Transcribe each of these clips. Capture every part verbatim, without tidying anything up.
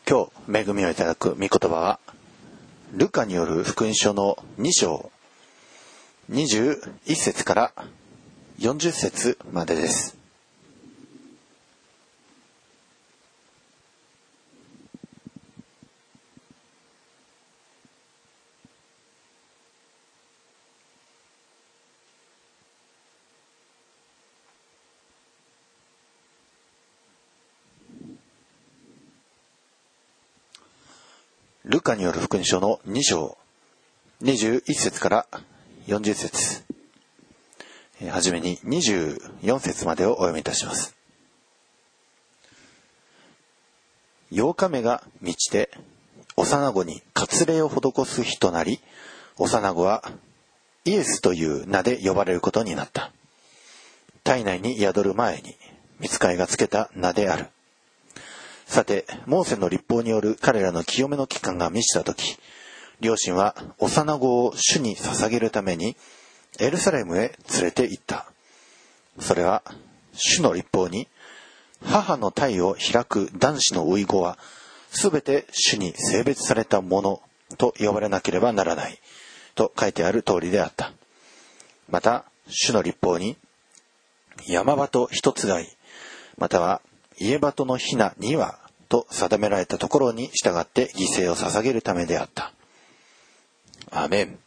今日恵みをいただく御言葉はルカによる福音書のに章にじゅういち節からよんじゅう節までです。ルカによる福音書のに章にじゅういち節からよんじゅう節、はじめににじゅうよん節までをお読みいたします。ようかめが満ちて幼子に割礼を施す日となり、幼子はイエスという名で呼ばれることになった。体内に宿る前に御使いがつけた名である。さて、モーセの律法による彼らの清めの期間が満ちたとき、両親は幼子を主に捧げるためにエルサレムへ連れて行った。それは主の律法に、母の胎を開く男子の産子はすべて主に性別されたものと呼ばれなければならないと書いてある通りであった。また主の律法に、山鳩一つがいまたは家鳩のひなに羽と定められたところに従って犠牲を捧げるためであった。アーメン。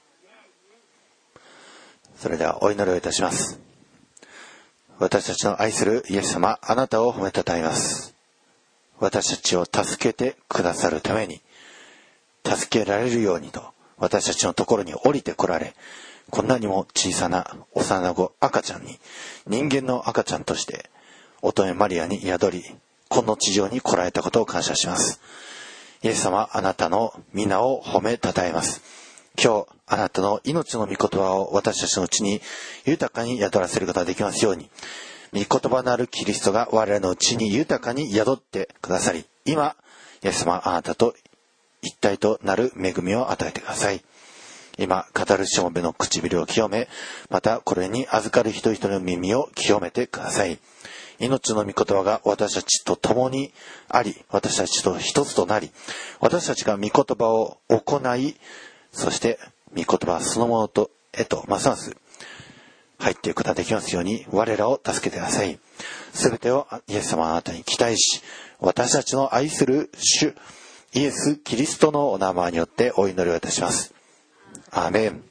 それではお祈りをいたします。私たちの愛するイエス様、あなたを褒めたたえます。私たちを助けてくださるために、助けられるようにと私たちのところに降りてこられ、こんなにも小さな幼子赤ちゃんに、人間の赤ちゃんとして乙女マリアに宿り、この地上に来られたことを感謝します。イエス様、あなたの皆を褒めたたえます。今日あなたの命の御言葉を私たちのうちに豊かに宿らせることができますように、御言葉のあるキリストが我々のうちに豊かに宿ってくださり、今イエス様、あなたと一体となる恵みを与えてください。今語るしもべの唇を清め、またこれに預かる人々の耳を清めてください。命の御言葉が私たちと共にあり、私たちと一つとなり、私たちが御言葉を行い、そして御言葉そのものとへとますます入っていくことができますように、我らを助けてください。すべてをイエス様、あなたに期待し、私たちの愛する主イエス・キリストのお名前によってお祈りをいたします。アーメン。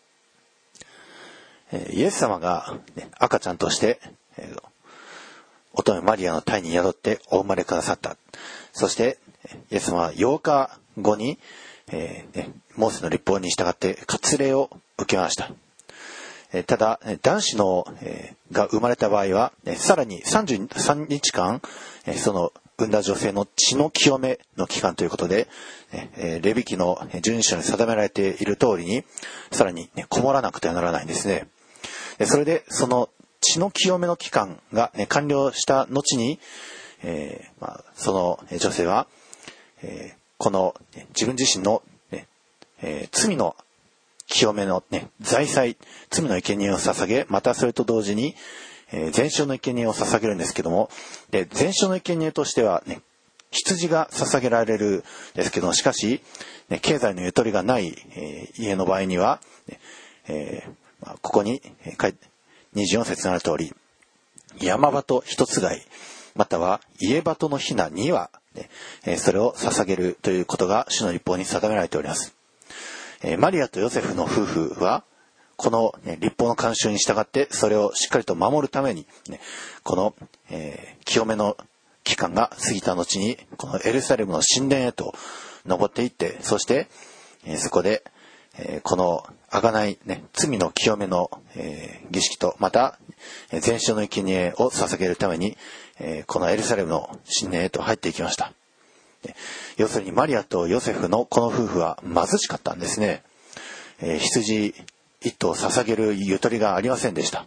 イエス様が赤ちゃんとして乙女マリアの胎に宿ってお生まれくださった。そしてイエス様はようかごに、えーね、モーセの律法に従って割礼を受けました。えー、ただ男子の、えー、が生まれた場合は、えー、さらにさんじゅうさんにちかん、えー、その産んだ女性の血の清めの期間ということで、えー、レビ記のじゅうに章に定められている通りにさらに、ね、こもらなくてはならないんですね。でそれでその血の清めの期間が、ね、完了した後に、えーまあ、その女性は、えー、この自分自身の、ねえー、罪の清めの、ね、財祭、罪の生贄を捧げ、またそれと同時に、えー、全焼の生贄を捧げるんですけども、で全焼の生贄としては、ね、羊が捧げられるんですけども、しかし、ね、経済のゆとりがない、えー、家の場合には、ねえーまあ、ここに書いてにじゅうよん節にある通り、山鳩一つがいまたは家鳩のひなに羽で、えー、それを捧げるということが主の律法に定められております。えー、マリアとヨセフの夫婦はこの、ね、律法の慣習に従ってそれをしっかりと守るために、ね、この、えー、清めの期間が過ぎた後にこのエルサレムの神殿へと登っていって、そして、えー、そこでえー、この贖い、ね、罪の清めの、えー、儀式とまた全焼の生贄を捧げるために、えー、このエルサレムの神殿へと入っていきました。要するにマリアとヨセフのこの夫婦は貧しかったんですね。えー、羊一頭捧げるゆとりがありませんでした。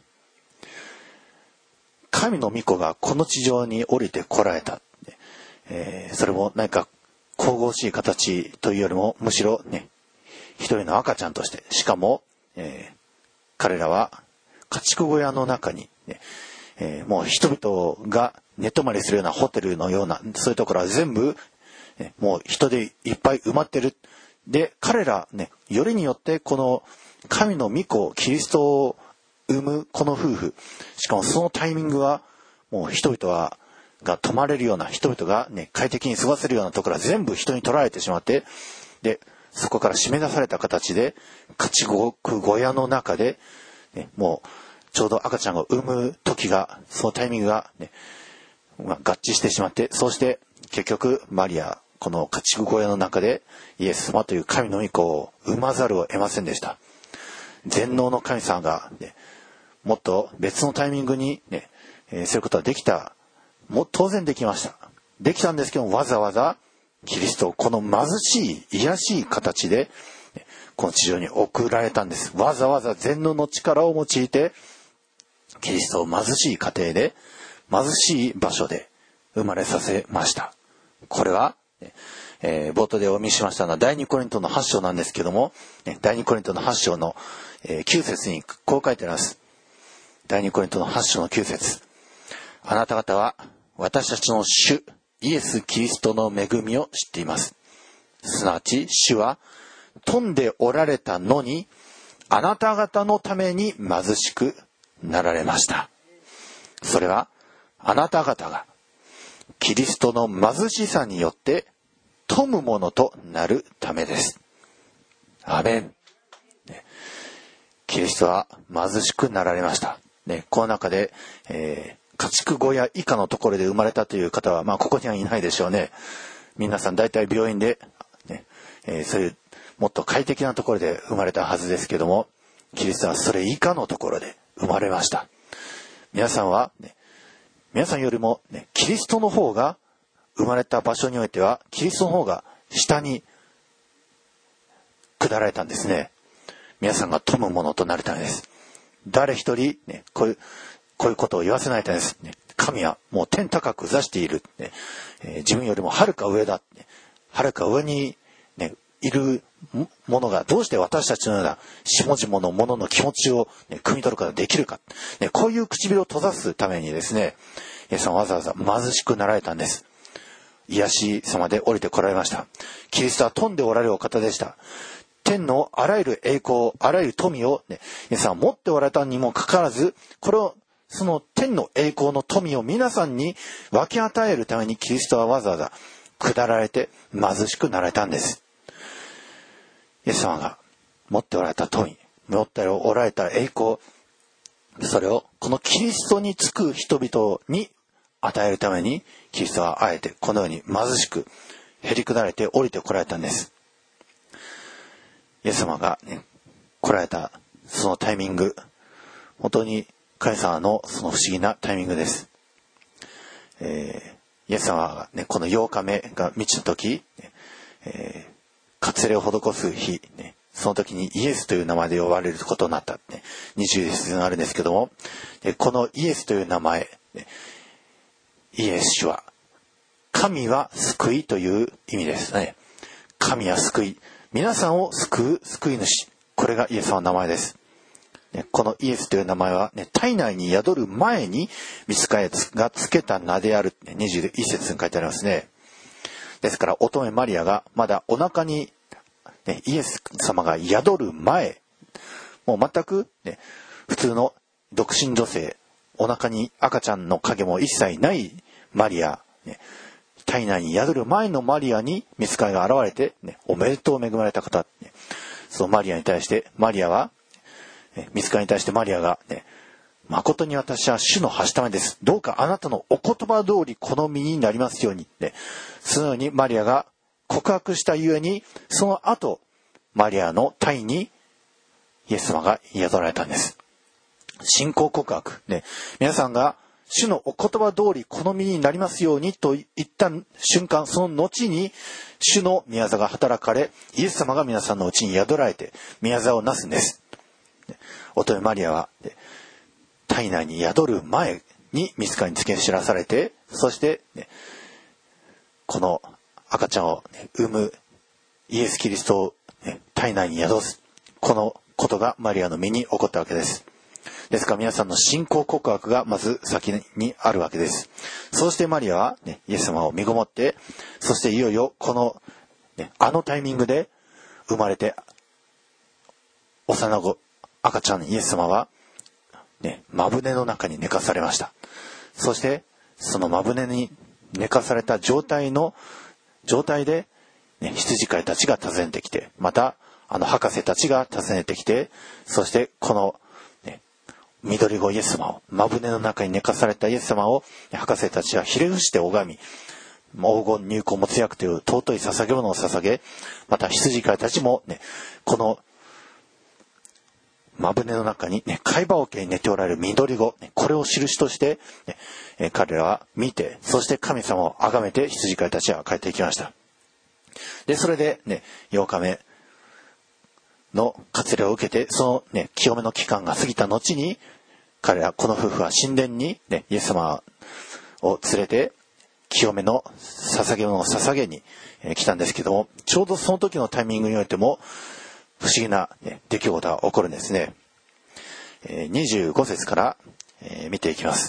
神の御子がこの地上に降りてこられた、えー、それも何か神々しい形というよりもむしろね、一人の赤ちゃんとして、しかも、えー、彼らは家畜小屋の中に、ねえー、もう人々が寝泊まりするようなホテルのようなそういうところは全部ね、もう人でいっぱい埋まってる。で、彼らね、よりによってこの神の御子、キリストを産むこの夫婦、しかもそのタイミングはもう人々はが泊まれるような、人々がね、快適に過ごせるようなところは全部人に取られてしまって、で、そこから締め出された形で、家畜小屋の中で、ね、もうちょうど赤ちゃんが産む時が、そのタイミングがね、まあ、合致してしまって、そうして結局マリア、この家畜小屋の中でイエス様という神の御子を産まざるを得ませんでした。全能の神様が、ね、もっと別のタイミングにね、えー、そういうことはできた。もう当然できました。できたんですけど、わざわざキリストをこの貧しい、卑しい形で、ね、この地上に送られたんです。わざわざ全能の力を用いて、キリストを貧しい家庭で、貧しい場所で生まれさせました。これは、えー、冒頭でお見せしましたのは第二コリントのはち章なんですけども、第二コリントのはち章のきゅう節にこう書いてあります。第二コリントのはち章のきゅう節。あなた方は私たちの主イエス・キリストの恵みを知っています。すなわち主は富んでおられたのにあなた方のために貧しくなられました。それはあなた方がキリストの貧しさによって富むものとなるためです。アメン。キリストは貧しくなられました。ね、この中で、えー、家畜小屋以下のところで生まれたという方は、まあここにはいないでしょうね。皆さん大体病院で、ねえー、そういうもっと快適なところで生まれたはずですけども、キリストはそれ以下のところで生まれました。皆さんは、ね、皆さんよりも、ね、キリストの方が生まれた場所においてはキリストの方が下に下られたんですね。皆さんが富むものとなるためです。誰一人、ね、こういうこういうことを言わせないためです、ね。神はもう天高く座している、ねえー、自分よりもはるか上だ、ね、はるか上に、ね、いるものがどうして私たちのような下々のものの気持ちを、ね、汲み取ることができるか、ね、こういう唇を閉ざすためにですね、イエス様はわざわざ貧しくなられたんです。癒し様で降りてこられました。キリストは富んでおられるお方でした。天のあらゆる栄光、あらゆる富を、ね、イエス様は持っておられたにもかかわらず、これをその天の栄光の富を皆さんに分け与えるためにキリストはわざわざ下られて貧しくなられたんです。イエス様が持っておられた富、持っておられた栄光、それをこのキリストにつく人々に与えるためにキリストはあえてこのように貧しくへりくだれて降りてこられたんです。イエス様が、ね、来られたそのタイミング、本当に神様のその不思議なタイミングです。えー、イエス様が、ね、このようかめが満ちた時、えー、割礼を施す日、ね、その時にイエスという名前で呼ばれることになった、ね、にじゅう節があるんですけども、このイエスという名前、ね、イエスは神は救いという意味ですね。神は救い、皆さんを救う救い主、これがイエス様の名前です。このイエスという名前は、ね、体内に宿る前に御使いがつけた名である、ね、にじゅういち節に書いてありますね。ですから乙女マリアがまだお腹に、ね、イエス様が宿る前、もう全く、ね、普通の独身女性、お腹に赤ちゃんの影も一切ないマリア、ね、体内に宿る前のマリアに御使いが現れて、ね、おめでとう恵まれた方、ね、そのマリアに対してマリアは御使いに対してマリアが、ね、誠に私は主のはしためです。どうかあなたのお言葉通りこの身になりますように。ね、そのようにマリアが告白したゆえに、その後、マリアの体にイエス様が宿られたんです。信仰告白。ね、皆さんが主のお言葉通りこの身になりますようにと言った瞬間、その後に主の御業が働かれ、イエス様が皆さんのうちに宿られて御業をなすんです。乙女マリアは体内に宿る前に御使いにつけ知らされて、そして、ね、この赤ちゃんを、ね、産むイエス・キリストを、ね、体内に宿す、このことがマリアの身に起こったわけです。 ですから皆さんの信仰告白がまず先にあるわけです。そうしてマリアは、ね、イエス様を身ごもって、そしていよいよこの、ね、あのタイミングで生まれて、幼子、赤ちゃんイエス様は、ね、真舟の中に寝かされました。そして、その真舟に寝かされた状態の、状態で、ね、羊飼いたちが訪ねてきて、また、あの博士たちが訪ねてきて、そしてこの、ね、緑子イエス様を、真舟の中に寝かされたイエス様を、博士たちはひれ伏して拝み、黄金入香没薬という尊い捧げ物を捧げ、また羊飼いたちも、ね、この真舟の中に、ね、貝羽桶に寝ておられる緑子、ね、これを印として、ねえー、彼らは見て、そして神様を崇めて羊飼いたちは帰っていきました。で、それで、ね、ようかめの割礼を受けて、その、ね、清めの期間が過ぎた後に、彼ら、この夫婦は神殿に、ね、イエス様を連れて、清めの捧げ物を捧げに、えー、来たんですけども、ちょうどその時のタイミングにおいても、不思議な、ね、出来事が起こるんですね。えー、にじゅうご節から、えー、見ていきます。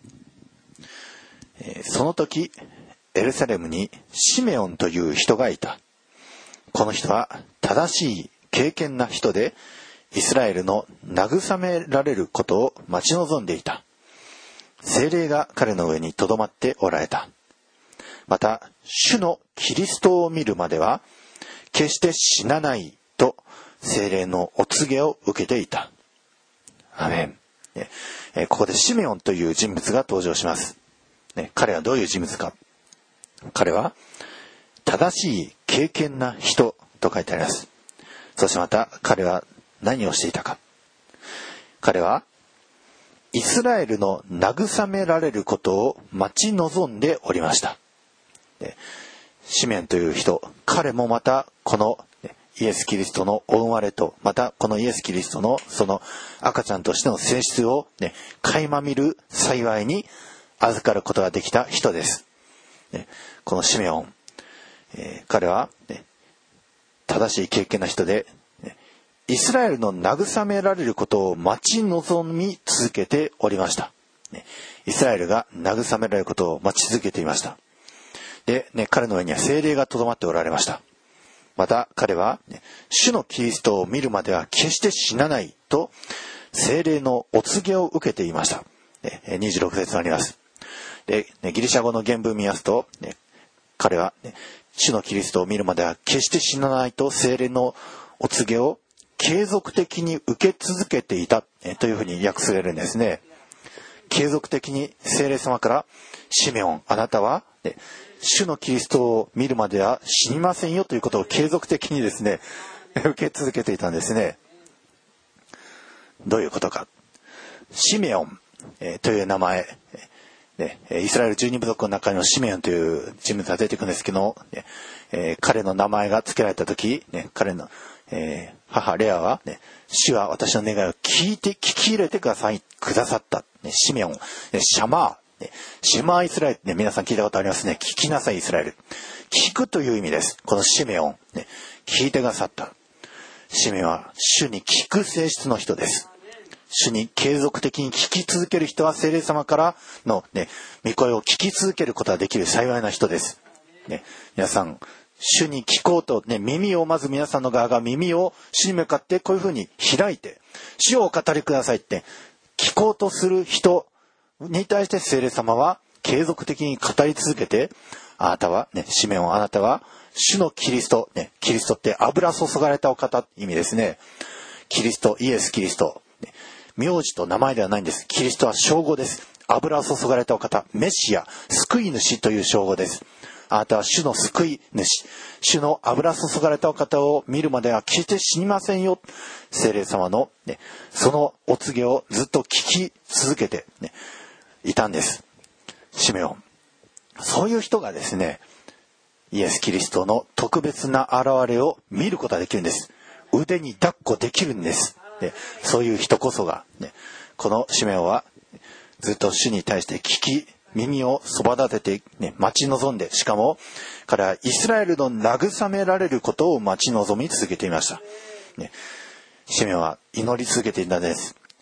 えー、その時、エルサレムにシメオンという人がいた。この人は正しい敬虔な人で、イスラエルの慰められることを待ち望んでいた。聖霊が彼の上にとどまっておられた。また、主のキリストを見るまでは、決して死なないと、聖霊のお告げを受けていた。アメン。えここでシメオンという人物が登場します。ね、彼はどういう人物か。彼は、正しい敬虔な人と書いてあります。そしてまた、彼は何をしていたか。彼は、イスラエルの慰められることを待ち望んでおりました。シメオンという人、彼もまたこのイエス・キリストのお生まれと、またこのイエス・キリストのその赤ちゃんとしての性質を、ね、垣間見る幸いに預かることができた人です。ね、このシメオン、えー、彼は、ね、正しい敬虔な人で、イスラエルの慰められることを待ち望み続けておりました。イスラエルが慰められることを待ち続けていました。で、ね、彼の上には聖霊がとどまっておられました。また彼は、ね、主のキリストを見るまでは決して死なないと聖霊のお告げを受けていました。ね、にじゅうろく節にあります。で、ね、ギリシャ語の原文を見ますと、ね、彼は、ね、主のキリストを見るまでは決して死なないと聖霊のお告げを継続的に受け続けていた、えというふうに訳されるんですね。継続的に聖霊様からシメオン、あなたは、ね、主のキリストを見るまでは死にませんよということを継続的にですね、受け続けていたんですね。どういうことか。シメオン、えー、という名前、ね、イスラエルじゅうに部族の中のシメオンという人物が出てくるんですけど、ねえー、彼の名前が付けられた時、ね、彼のえー、母レアは、ね、主は私の願いを聞いて、聞き入れてください、くださった。ね、シメオン、ね、シャマー、ね、シェマーイスラエル、ね、皆さん聞いたことありますね。聞きなさいイスラエル。聞くという意味です。このシメオン、ね、聞いてくださった。シメオンは主に聞く性質の人です。主に継続的に聞き続ける人は聖霊様からの、ね、御声を聞き続けることができる幸いな人です。ね、皆さん、主に聞こうと、ね、耳をまず皆さんの側が耳を主に向かってこういうふうに開いて、主をお語りくださいって聞こうとする人に対して聖霊様は継続的に語り続けて、あなたは、ね、シメオン、あなたは主のキリスト、ね、キリストって油注がれたお方意味ですね。キリスト、イエス・キリスト、ね、名字と名前ではないんです。キリストは称号です。油注がれたお方、メシア、救い主という称号です。あなたは主の救い主、主の油注がれたお方を見るまでは決して死にませんよ。聖霊様の、ね、そのお告げをずっと聞き続けて、ね、いたんです。シメオン。そういう人がですね、イエス・キリストの特別な現れを見ることができるんです。腕に抱っこできるんです。で、そういう人こそが、ね、このシメオンはずっと主に対して聞き、耳をそば立てて、ね、待ち望んで、しかも彼はイスラエルの慰められることを待ち望み続けていました。ね、シメオンは祈り続けていたんです。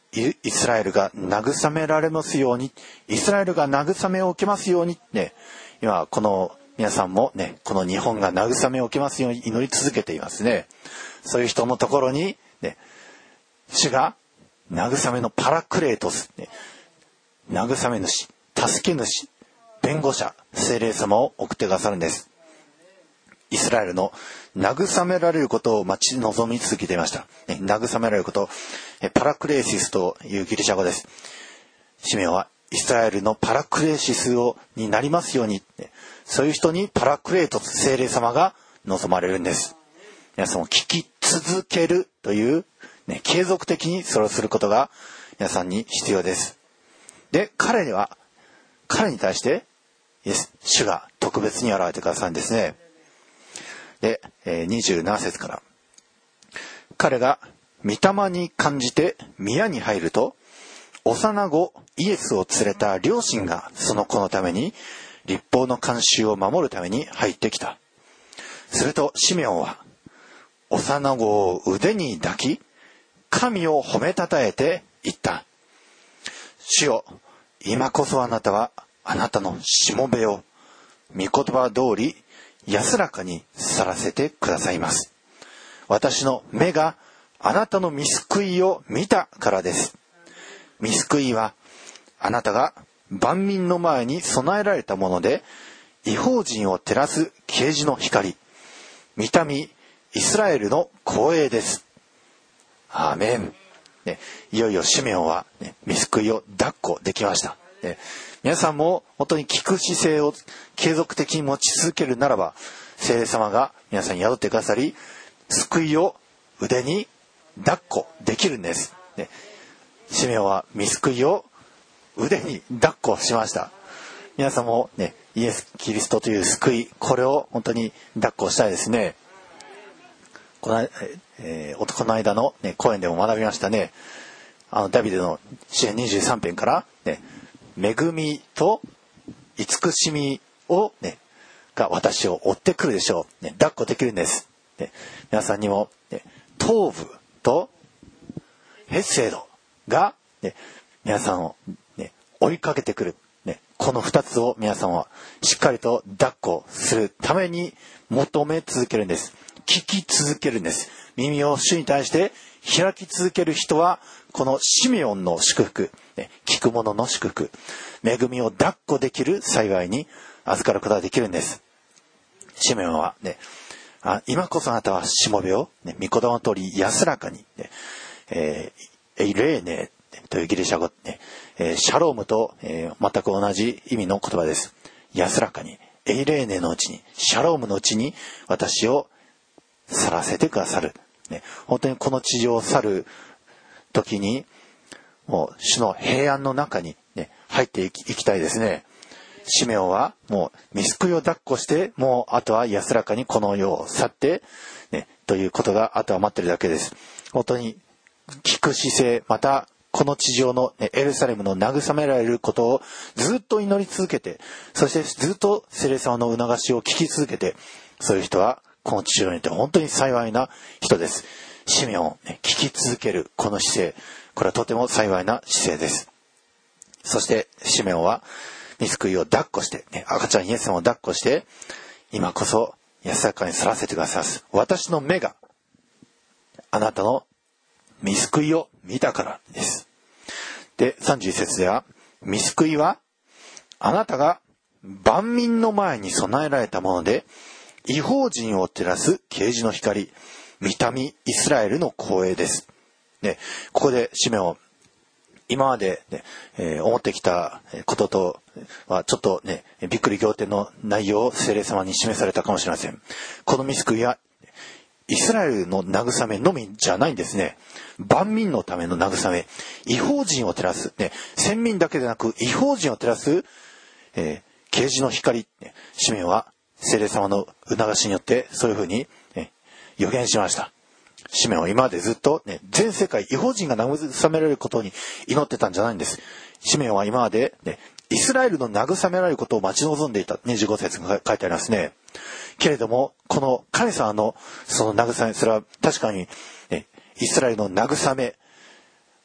イスラエルが慰められますように、イスラエルが慰めを受けますように、ね、今この皆さんもね、この日本が慰めを受けますように祈り続けていますね。そういう人のところに、ね、主が慰めのパラクレートス、ね、慰め主、助け主、弁護者、聖霊様を送ってくださるんです。イスラエルの慰められることを待ち望み続けていました。ね、慰められること、パラクレーシスというギリシャ語です。シメオンはイスラエルのパラクレーシスをになりますように、ね、そういう人にパラクレートス、聖霊様が望まれるんです。皆さんも聞き続けるという、ね、継続的にそれをすることが皆さんに必要です。で、彼には、彼に対して、イエス、主が特別に現れてくださるんですね。で、にじゅうなな節から。彼が御霊に感じて宮に入ると、幼子イエスを連れた両親がその子のために、律法の慣習を守るために入ってきた。するとシメオンは、幼子を腕に抱き、神を褒めたたえて言った。主よ、今こそあなたはあなたのしもべを御言葉通り安らかに去らせてくださいます。私の目があなたの御救いを見たからです。御救いはあなたが万民の前に備えられたもので、異邦人を照らす啓示の光、御民イスラエルの光栄です。アーメン。ね、いよいよシメオンは、ね、御救いを抱っこできました。ね、皆さんも本当に聞く姿勢を継続的に持ち続けるならば、聖霊様が皆さんに宿ってくださり、救いを腕に抱っこできるんです。ね、シメオンは御救いを腕に抱っこしました。皆さんも、ね、イエス・キリストという救い、これを本当に抱っこしたいですね。この、えー、この間の、ね、講演でも学びましたね。あのダビデの詩編にじゅうさん編から、ね、恵みと慈しみを、ね、が私を追ってくるでしょう。ね、抱っこできるんです。ね、皆さんにも、ね、頭部とヘッセードが、ね、皆さんを、ね、追いかけてくる。ね、この二つを皆さんはしっかりと抱っこするために求め続けるんです。聞き続けるんです。耳を主に対して開き続ける人は、このシメオンの祝福、ね、聞く者の祝福、恵みを抱っこできる幸いに預かることができるんです。シメオンはね、あ今こそあなたはしもべを、ね、御言葉の通り安らかに、ねえー、エイレーネというギリシャ語、ねえー、シャロームと、えー、全く同じ意味の言葉です。安らかに、エイレーネのうちに、シャロームのうちに私を去らせてくださる。ね、本当にこの地上を去る時に、もう主の平安の中に、ね、入っていき、いきたいですね。シメオンはもう御救いを抱っこして、もうあとは安らかにこの世を去って、ね、ということがあとは待ってるだけです。本当に聞く姿勢、またこの地上の、ね、エルサレムの慰められることをずっと祈り続けて、そしてずっと聖霊様の促しを聞き続けて、そういう人はこの地上にいて本当に幸いな人です。シメオン、ね、聞き続けるこの姿勢、これはとても幸いな姿勢です。そしてシメオンは御救いを抱っこして、ね、赤ちゃんイエス様を抱っこして、今こそ安らかに去らせてくださいます。私の目があなたの御救いを見たからです。で、さんじゅういち節では、御救いはあなたが万民の前に備えられたもので、異邦人を照らす啓示の光、御民イスラエルの光栄です。ね、ここでシメオン、今まで、ねえー、思ってきたこととはちょっとね、びっくり仰天の内容を聖霊様に示されたかもしれません。この御救いはイスラエルの慰めのみじゃないんですね。万民のための慰め、異邦人を照らす、ね、先民だけでなく異邦人を照らす、えー、啓示の光、ね、シメオンは聖霊様の促しによってそういうふうに、ね、予言しました。シメオンは今までずっと、ね、全世界異邦人が慰められることに祈ってたんじゃないんです。シメオンは今まで、ね、イスラエルの慰められることを待ち望んでいた。にじゅうご節が書いてありますね。けれどもこの神様のその慰め、それは確かに、ね、イスラエルの慰め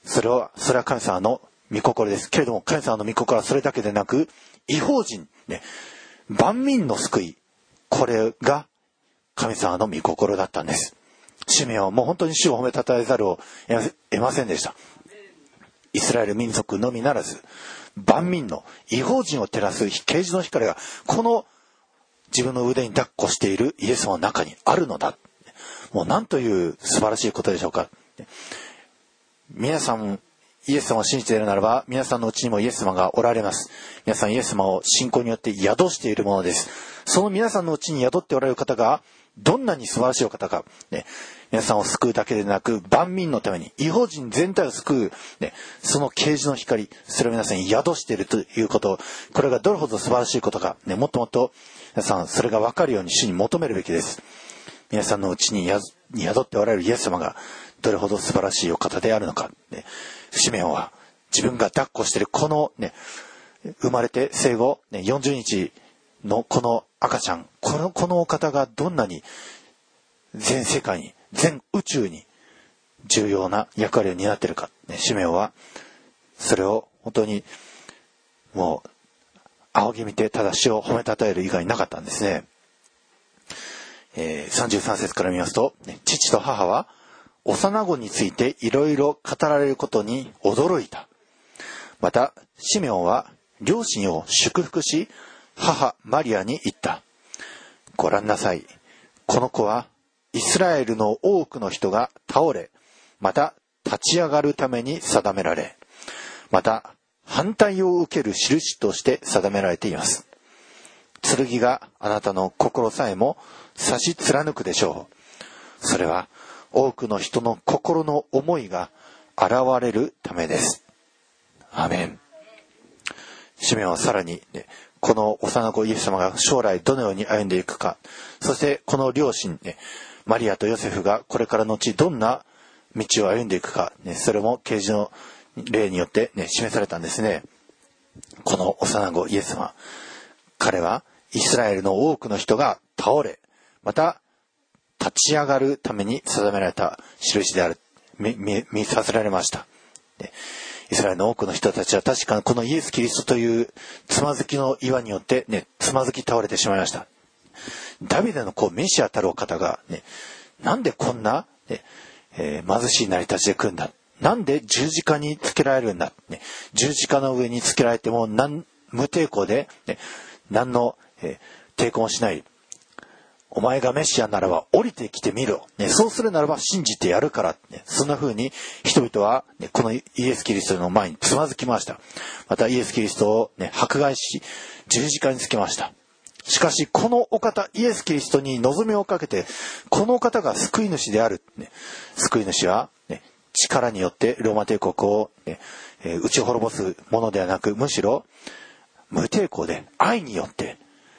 それは、それは神様の御心です。けれども、神様の御心はそれだけでなく、異邦人、ね、万民の救い、これが神様の御心だったんです。シメオンはもう本当に主を褒めたたえざるを得ませんでした。イスラエル民族のみならず、万民の異邦人を照らす啓示の光が、この自分の腕に抱っこしているイエス様の中にあるのだ。もう何という素晴らしいことでしょうか。皆さん、イエス様を信じているならば、皆さんのうちにもイエス様がおられます。皆さんイエス様を信仰によって宿しているものです。その皆さんのうちに宿っておられる方が、どんなに素晴らしいお方か、ね、皆さんを救うだけでなく、万民のために、異邦人全体を救う、ね、その啓示の光、それを皆さんに宿しているということ、これがどれほど素晴らしいことか、ね、もっともっと皆さんそれが分かるように主に求めるべきです。皆さんのうちに宿っておられるイエス様がどれほど素晴らしいお方であるのか、ね、シメオンは自分が抱っこしているこの、ね、生まれて生後、ね、よんじゅうにちのこの赤ちゃん、この、このお方がどんなに全世界に、全宇宙に重要な役割を担っているか、ね、シメオンはそれを本当にもう仰ぎ見てただ主を褒めたたえる以外なかったんですね。えー、さんじゅうさん節から見ますと、ね、父と母は幼子についていろいろ語られることに驚いた。またシメオンは両親を祝福し、母マリアに言った。ご覧なさい。この子はイスラエルの多くの人が倒れ、また立ち上がるために定められ、また反対を受ける印として定められています。剣があなたの心さえも差し貫くでしょう。それは多くの人の心の思いが現れるためです。アーメン。シメオンはさらに、ね、この幼子イエス様が将来どのように歩んでいくか、そしてこの両親、ね、マリアとヨセフがこれからのちどんな道を歩んでいくか、ね、それも啓示の例によって、ね、示されたんですね。この幼子イエス様、彼はイスラエルの多くの人が倒れ、また立ち上がるために定められた印である、見、見、見させられました。で、イスラエルの多くの人たちは確かにこのイエス・キリストというつまずきの岩によってね、つまずき倒れてしまいました。ダビデの子メシアたるお方がね、なんでこんな、ねえー、貧しい成り立ちで来るんだ。なんで十字架につけられるんだ。ね、十字架の上につけられても何無抵抗で、ね、何の、えー、抵抗もしない。お前がメシアならば降りてきてみろ、ね、そうするならば信じてやるから、ね、そんな風に人々は、ね、このイエス・キリストの前につまずきました。またイエス・キリストを、ね、迫害し十字架につけました。しかしこのお方イエス・キリストに望みをかけて、このお方が救い主である、ね、救い主は、ね、力によってローマ帝国を、ねえー、打ち滅ぼすものではなく、むしろ無抵抗で愛によって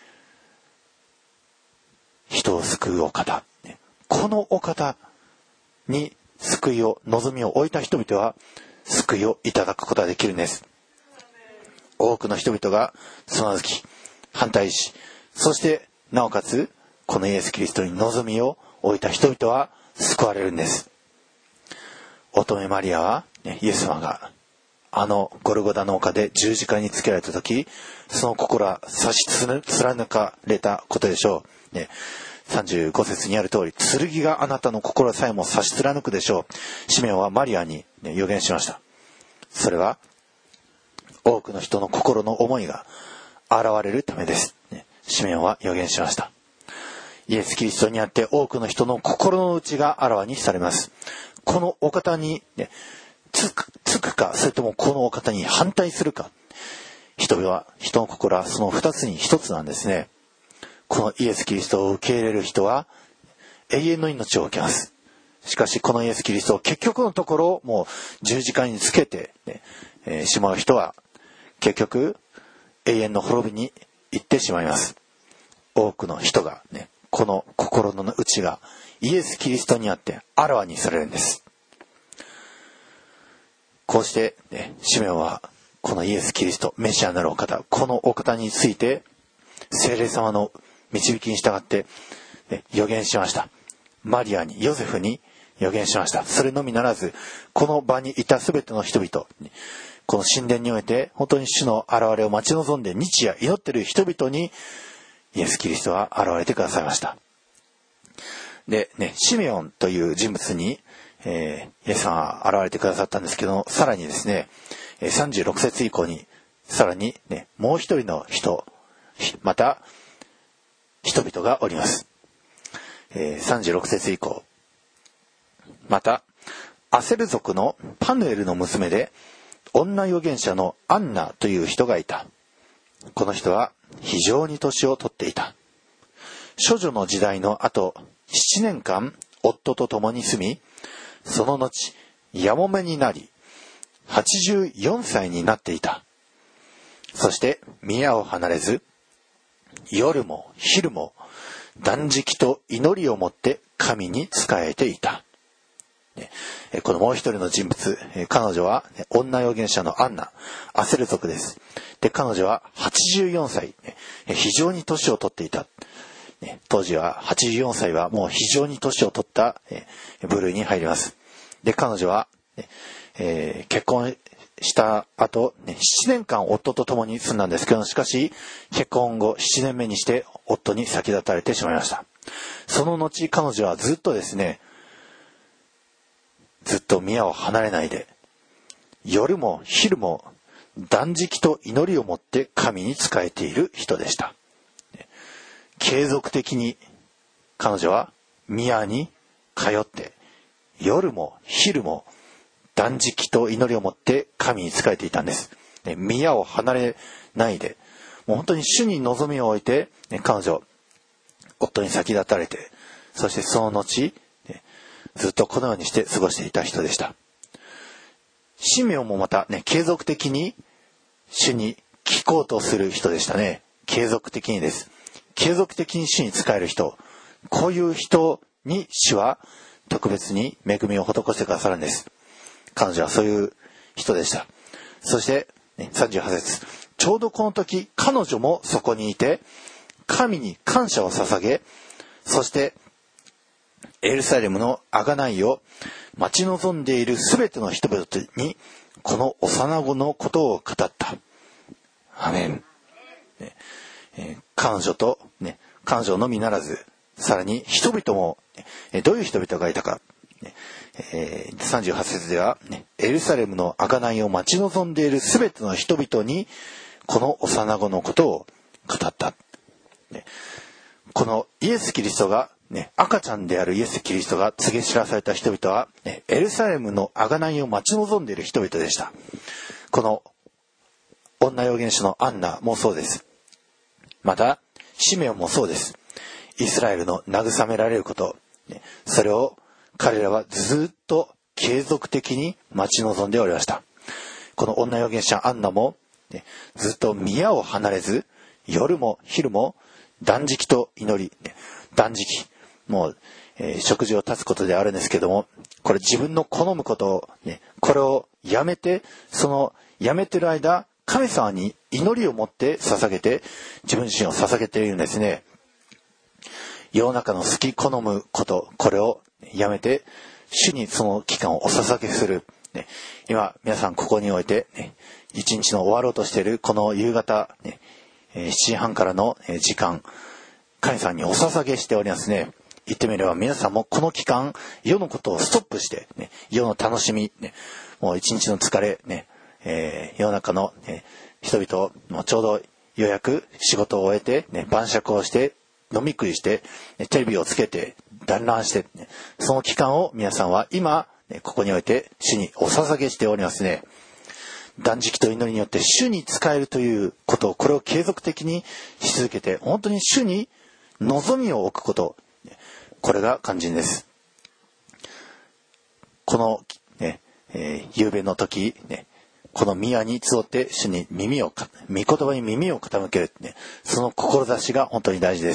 人を救うお方、このお方に救いを望みを置いた人々は救いをいただくことができるんです。多くの人々がつまずき反対し、そしてなおかつこのイエス・キリストに望みを置いた人々は救われるんです。乙女マリアは、ね、イエス様があのゴルゴダの丘で十字架につけられた時、その心は差し貫かれたことでしょう、ね、さんじゅうご節にある通り、剣があなたの心さえも差し貫くでしょう。シメオンはマリアに、ね、予言しました。それは多くの人の心の思いが現れるためです、ね、シメオンは予言しました。イエス・キリストにあって多くの人の心の内があらわにされます。このお方に、ね、つく、つくか、それともこのお方に反対するか。人は、人の心はその二つに一つなんですね。このイエス・キリストを受け入れる人は永遠の命を受けます。しかしこのイエス・キリストを結局のところもう十字架につけて、ねえー、しまう人は結局永遠の滅びに行ってしまいます。多くの人が、ね、この心の内がイエス・キリストにあってあらわにされるんです。こうして、ね、シメオンはこのイエス・キリストメシアなるお方、このお方について聖霊様の導きに従って、ね、予言しました。マリアにヨセフに予言しました。それのみならず、この場にいたすべての人々、この神殿において本当に主の現れを待ち望んで日夜祈っている人々にイエス・キリストは現れてくださいました。でね、シメオンという人物に、えー、イエス様は現れてくださったんですけど、さらにですね、さんじゅうろく節以降にさらにね、もう一人の人、また人々がおります。えー、さんじゅうろく節以降、またアセル族のパヌエルの娘で女預言者のアンナという人がいた。この人は非常に年を取っていた。処女の時代の後ななねんかん夫と共に住み、その後やもめになりはちじゅうよんさいになっていた。そして宮を離れず、夜も昼も断食と祈りをもって神に仕えていた。このもう一人の人物、彼女は女預言者のアンナ、アセル族です。で、彼女ははちじゅうよんさい、非常に年を取っていた。当時ははちじゅうよんさいはもう非常に年を取った部類に入ります。で、彼女は、えー、結婚した後、ね、ななねんかん夫と共に住んだんですけど、しかし結婚後ななねんめにして夫に先立たれてしまいました。その後彼女はずっとですね、ずっと宮を離れないで、夜も昼も断食と祈りをもって神に仕えている人でした。継続的に彼女は宮に通って、夜も昼も断食と祈りをもって神に仕えていたんです。宮を離れないで、もう本当に主に望みを置いて、彼女、夫に先立たれて、そしてその後、ずっとこのようにして過ごしていた人でした。シメオンもまたね、継続的に主に聞こうとする人でしたね。継続的にです。継続的に主に仕える人、こういう人に主は特別に恵みを施してくださるんです。彼女はそういう人でした。そして、ね、さんじゅうはち節、ちょうどこの時彼女もそこにいて神に感謝を捧げ、そしてエルサレムの贖いを待ち望んでいるすべての人々にこの幼子のことを語った。アメン。ねえー、彼女と、ね、彼女のみならず、さらに人々も、えー、どういう人々がいたか、ねえー、さんじゅうはち節では、ね、エルサレムの贖いを待ち望んでいるすべての人々にこの幼子のことを語った、ね、このイエス・キリストが、ね、赤ちゃんであるイエス・キリストが告げ知らされた人々は、ね、エルサレムの贖いを待ち望んでいる人々でした。この女預言者のアンナもそうです。またシメオンもそうです。イスラエルの慰められること、ね、それを彼らはずっと継続的に待ち望んでおりました。この女預言者アンナも、ね、ずっと宮を離れず、夜も昼も断食と祈り、ね、断食もう、えー、食事を断つことであるんですけども、これ自分の好むことを、ね、これをやめて、そのやめてる間神様に祈りを持って捧げて、自分自身を捧げているんですね。世の中の好き好むこと、これをやめて主にその期間をお捧げする、ね、今皆さんここにおいて、ね、一日の終わろうとしているこの夕方、ね、しちじはんからの時間、神様にお捧げしておりますね。言ってみれば皆さんもこの期間世のことをストップして、ね、世の楽しみ、ね、もう一日の疲れ、ねえー、世の中の、ね、人々もうちょうどようやく仕事を終えて、ね、晩酌をして飲み食いして、ね、テレビをつけて団らんして、ね、その期間を皆さんは今、ね、ここにおいて主にお捧げしておりますね。断食と祈りによって主に仕えるということを、これを継続的にし続けて、本当に主に望みを置くこと、これが肝心です。この、ねえー、夕べの時、ね、この宮に集って主に耳を、御言葉に耳を傾ける、ね、その志が本当に大事です。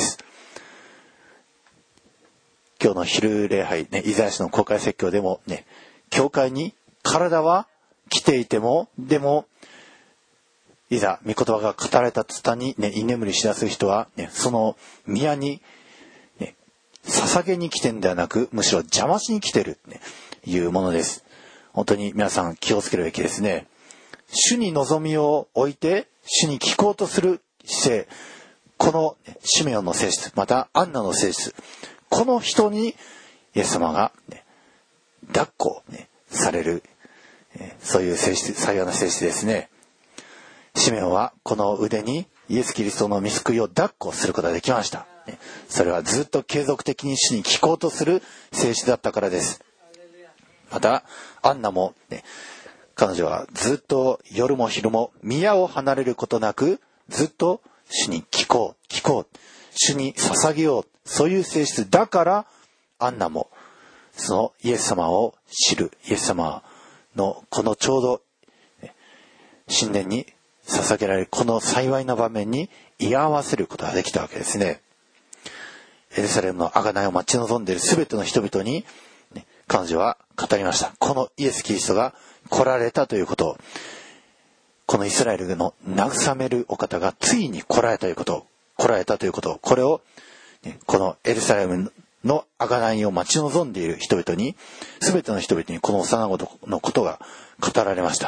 今日の昼礼拝、ね、イザヤ書の公開説教でも、ね、教会に体は来ていても、でもいざ御言葉が語られた途端に、ね、居眠りしだす人は、ね、その宮に、ね、 捧げに来てんではなく、むしろ邪魔しに来てるっていうものです。本当に皆さん気をつけるべきですね。主に望みを置いて主に聞こうとする姿勢、このシメオンの性質、またアンナの性質、この人にイエス様が、ね、抱っこ、ね、される、えー、そういう性質、幸いな性質ですね。シメオンはこの腕にイエス・キリストの御救いを抱っこすることができました。それはずっと継続的に主に聞こうとする性質だったからです。またアンナも、ね、彼女はずっと夜も昼も宮を離れることなくずっと主に聞こう聞こう主に捧げよう、そういう性質だからアンナもそのイエス様を知る、イエス様のこのちょうど神殿に捧げられるこの幸いな場面に居合わせることができたわけですね。エルサレムの贖いを待ち望んでいるすべての人々に、ね、彼女は語りました。このイエス・キリストが来られたということ、このイスラエルの慰めるお方がついに来られたということ来られたということ、これを、ね、このエルサレムの贖いを待ち望んでいる人々に、すべての人々にこの幼子のことが語られました。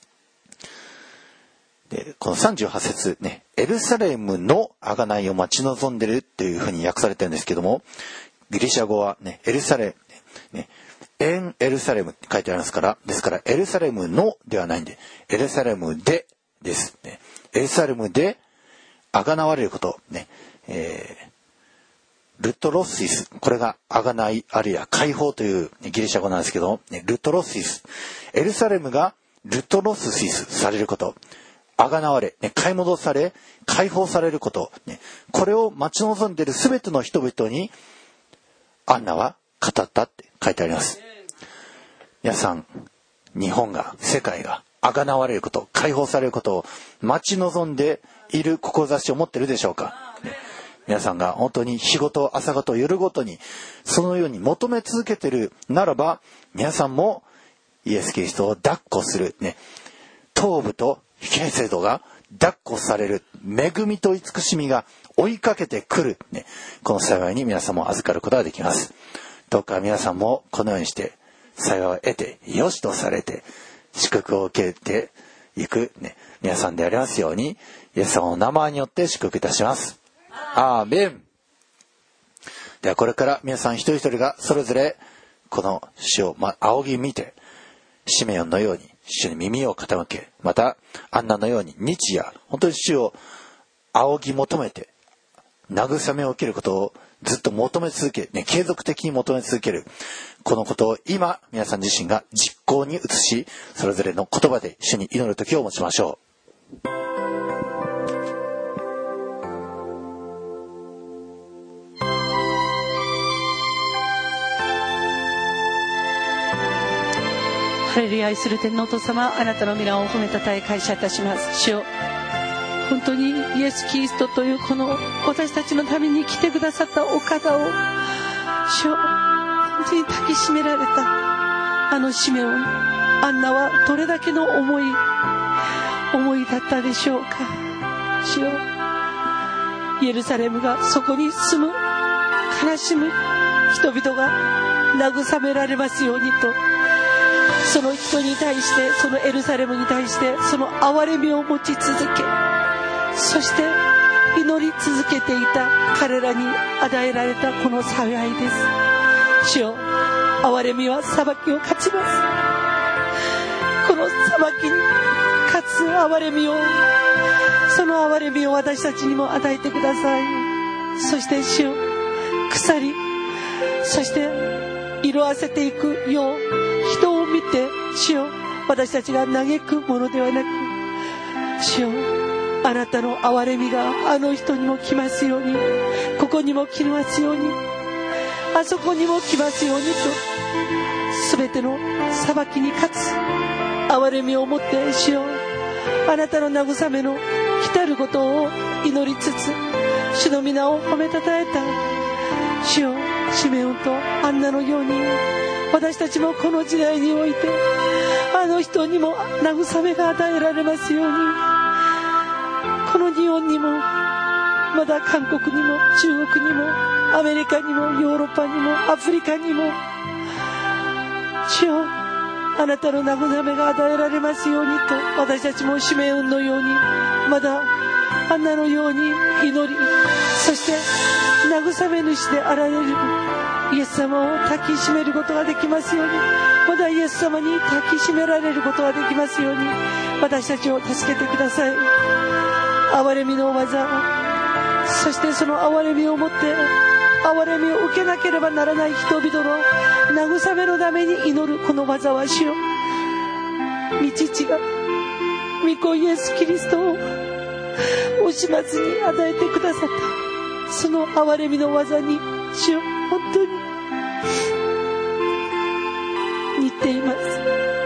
でこのさんじゅうはち節ね、エルサレムの贖いを待ち望んでいるっていうふうに訳されてるんですけども、ギリシャ語はね、エルサレム、ね、エンエルサレムって書いてありますから、ですからエルサレムのではないんで、エルサレムでです、ね。エルサレムで贖われること、ね、えー、ルトロシス、これが贖いあるいは解放というギリシャ語なんですけど、ね、ルトロシス、エルサレムがルトロスシスされること、贖われ、ね、買い戻され解放されること、ね、これを待ち望んでいるすべての人々にアンナは語ったって書いてあります。皆さん、日本が世界が贖われること、解放されることを待ち望んでいる志を持っているでしょうか、ね、皆さんが本当に日ごと朝ごと夜ごとにそのように求め続けているならば、皆さんもイエス・キリストを抱っこする、ね、頭部と形成度が抱っこされる恵みと慈しみが追いかけてくる、ね、この幸いに皆さんも預かることができます。どうか皆さんもこのようにして幸いを得て良しとされて祝福を受けていく、ね、皆さんでありますように、イエス様の名前によって祝福いたします。アーメン。ではこれから皆さん一人一人がそれぞれこの主を、ま、仰ぎ見て、シメオンのように主に耳を傾け、またアンナのように日夜本当に主を仰ぎ求めて慰めを受けることをずっと求め続け、ね、継続的に求め続ける、このことを今皆さん自身が実行に移し、それぞれの言葉で主に祈る時を持ちましょう。 ハレルヤ、愛する天皇お父様、あなたの皆を褒めたたえ感謝いたします。主よ、本当にイエス・キリストというこの私たちのために来てくださったお方を、主よ、本当に抱きしめられたあのシメオン、アンナはどれだけの思い思いだったでしょうか。主よ、イエルサレムがそこに住む悲しむ人々が慰められますようにと、その人に対して、そのエルサレムに対してその憐れみを持ち続け、そして祈り続けていた彼らに与えられたこの幸いです。主よ、憐れみは裁きを勝ちます。この裁きに勝つ憐れみを、その憐れみを私たちにも与えてください。そして主よ、腐り、そして色あせていくよう、人を見て主よ、私たちが嘆くものではなく、主よ、あなたの憐れみがあの人にも来ますように、ここにも来ますように、あそこにも来ますようにと、すべての裁きに勝つ憐れみを持って主よ、あなたの慰めの来たることを祈りつつ、主の皆を褒めたたえた主よ、シメオンとアンナのように、私たちもこの時代においてあの人にも慰めが与えられますように、この日本にもまだ韓国にも中国にもアメリカにもヨーロッパにもアフリカにも、主よ、あなたの慰めが与えられますようにと、私たちもシメオンのように、まだアンナのように祈り、そして慰め主であられるイエス様を抱きしめることができますように、まだイエス様に抱きしめられることができますように、私たちを助けてください。憐れみの技、そしてその憐れみをもって憐れみを受けなければならない人々の慰めのために祈るこの技は、主よ、御父が御子イエスキリストを惜しまずに与えてくださったその憐れみの技に、主よ、本当に似ています。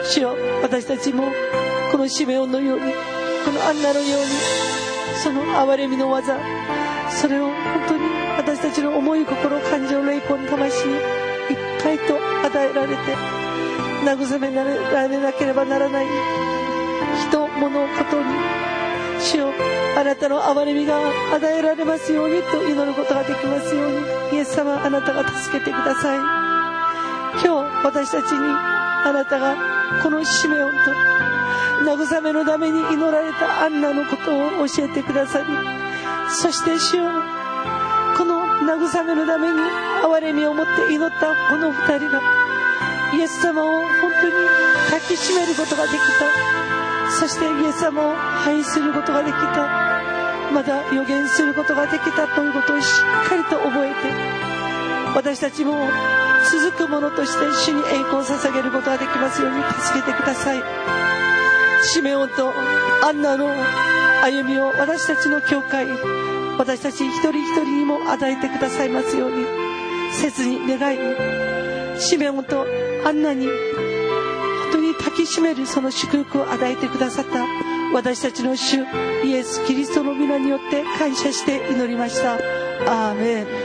主よ、私たちもこのシメオンのように、このアンナのように、その憐れみの技、それを本当に私たちの思い心感情霊魂魂にいっぱいと与えられて、慰められなければならない人物ことに、主よ、あなたの憐れみが与えられますようにと祈ることができますように、イエス様、あなたが助けてください。今日私たちにあなたがこのシメオンと慰めのために祈られたアンナのことを教えてくださり、そして主よ、この慰めのために憐れみを持って祈ったこの二人がイエス様を本当に抱きしめることができた、そしてイエス様を愛することができた、また予言することができたということをしっかりと覚えて、私たちも続くものとして主に栄光を捧げることができますように助けてください。シメオンとアンナの歩みを私たちの教会、私たち一人一人にも与えてくださいますように切に願い、シメオンとアンナに本当に抱きしめるその祝福を与えてくださった私たちの主イエス・キリストの皆によって感謝して祈りました。アーメン。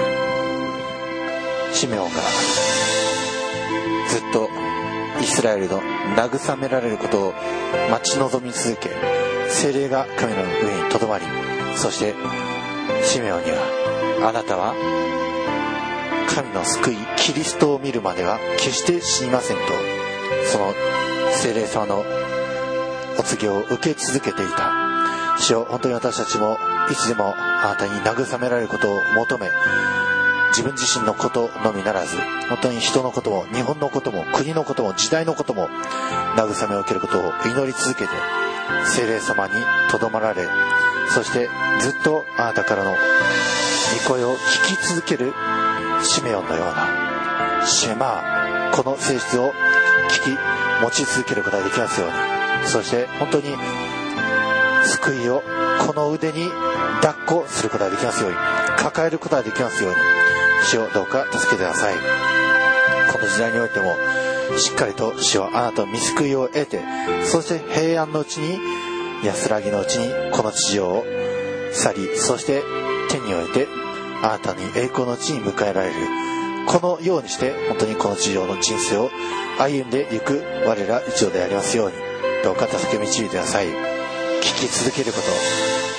シメオンがずっとイスラエルの慰められることを待ち望み続け、聖霊が神の上にとどまり、そしてシメオンには、あなたは神の救いキリストを見るまでは決して死にませんと、その聖霊様のお告げを受け続けていた。主よ、本当に私たちもいつでもあなたに慰められることを求め、自分自身のことのみならず、本当に人のことも日本のことも国のことも時代のことも慰めを受けることを祈り続けて、聖霊様にとどまられ、そしてずっとあなたからの御声を聞き続けるシメオンのようなシェマー、この性質を聞き持ち続けることができますように、そして本当に救いをこの腕に抱っこすることができますように、抱えることができますように、主をどうか助けてください。この時代においてもしっかりと主はあなたの御救いを得て、そして平安のうちに安らぎのうちにこの地上を去り、そして天においてあなたに栄光のうちに迎えられる、このようにして本当にこの地上の人生を歩んでいく我ら一同でありますように、どうか助け導いてください。聞き続けること、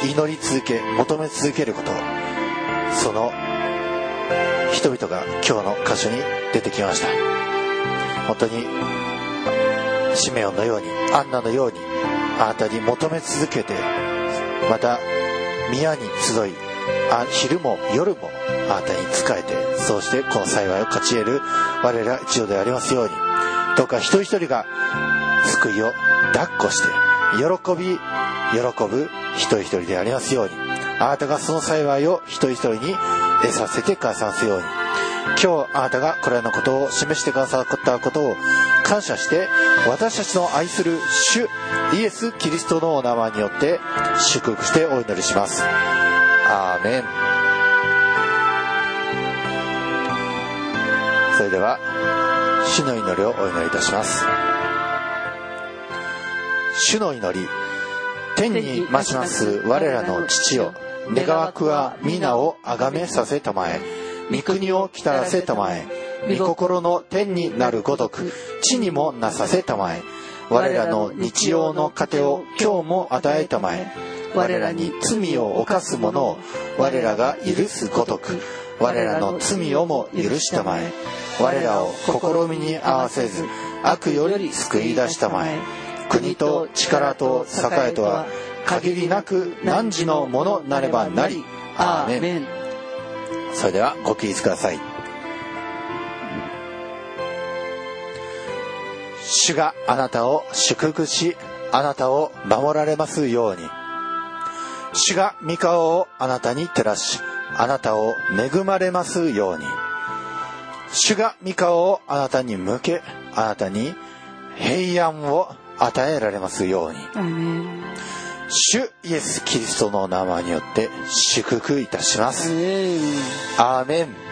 祈り続け、求め続けること、その人々が今日の箇所に出てきました。本当にシメオンのように、アンナのようにあなたに求め続けて、また宮に集い、あ昼も夜もあなたに仕えて、そうしてこの幸いを勝ち得る我ら一同でありますように、どうか一人一人が救いを抱っこして喜び喜ぶ一人一人でありますように、あなたがその幸いを一人一人に得させてくださいますように、今日あなたがこれらのことを示してくださったことを感謝して、私たちの愛する主イエス・キリストのお名前によって祝福してお祈りします。アーメン。それでは主の祈りをお祈りいたします。主の祈り。天に増します我らの父よ、願わくは皆をあがめさせたまえ、御国を来たらせたまえ、御心の天になるごとく地にもなさせたまえ、我らの日曜の糧を今日も与えたまえ、 我らに罪を犯す者を我らが許すごとく、我らの罪をも許したまえ。我らを試みに合わせず、悪より救い出したまえ。国と力と栄とは限りなく汝のものなればなり。アーメン。それではご起立ください。主があなたを祝福し、あなたを守られますように。主が御顔をあなたに照らし、あなたを恵まれますように。主が御顔をあなたに向け、あなたに平安を与えられますように。 アーメン。 主イエス・キリストの名前によって祝福いたします。 アーメン。 アーメン。